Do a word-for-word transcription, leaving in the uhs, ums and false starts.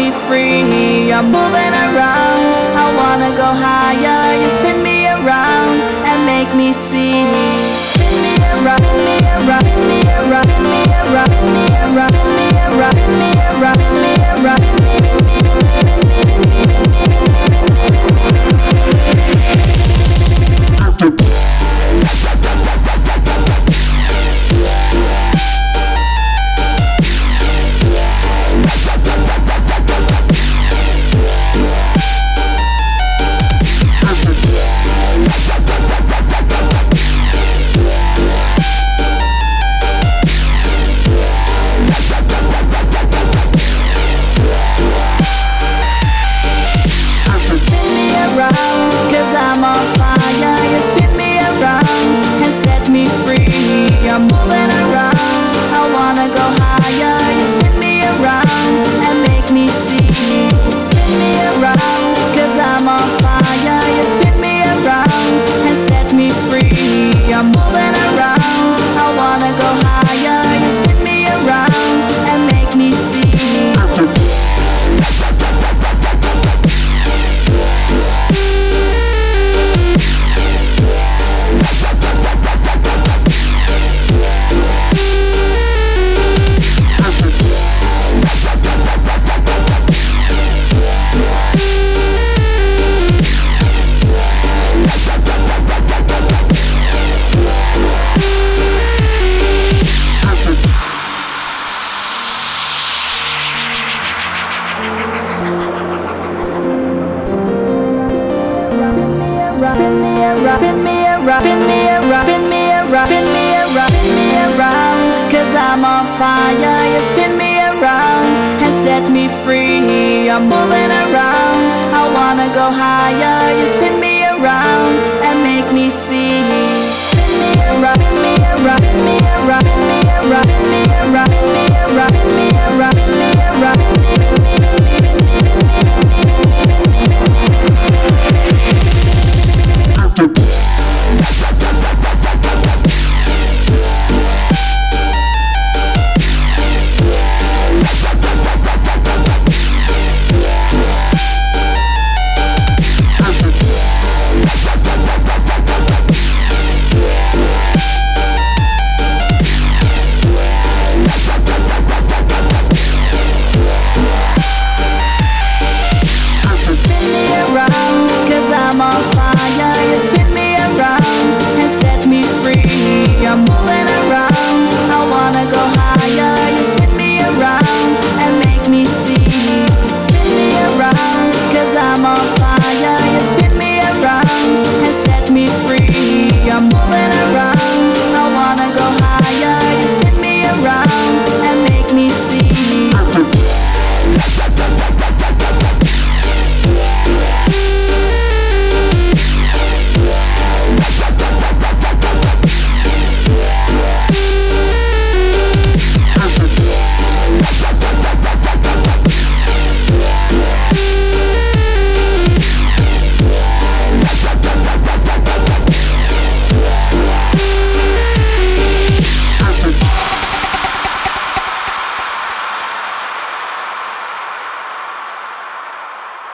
me free. I'm moving around, I wanna go higher. You spin me around and make me see. Spin me around, spin me around, spin me around, spin me around, spin me around, spin me around, spin me around, spin me around, spin me around. Cause I'm on fire, you spin me around and set me free. I'm moving around, I wanna go higher. You spin me around and make me see. Spin me around, cause I'm on fire. You spin me around and set me free. I'm moving around, I wanna go higher. You spin me around and make me see. Spin me around, spin me around, spin me around, spin me around, spin me around, spin me around. Cause I'm on fire, you spin me around and set me free. I'm moving around, I wanna go higher. You spin me around and make me see. Spin me around, spin me around, spin me around, spin me around, spin me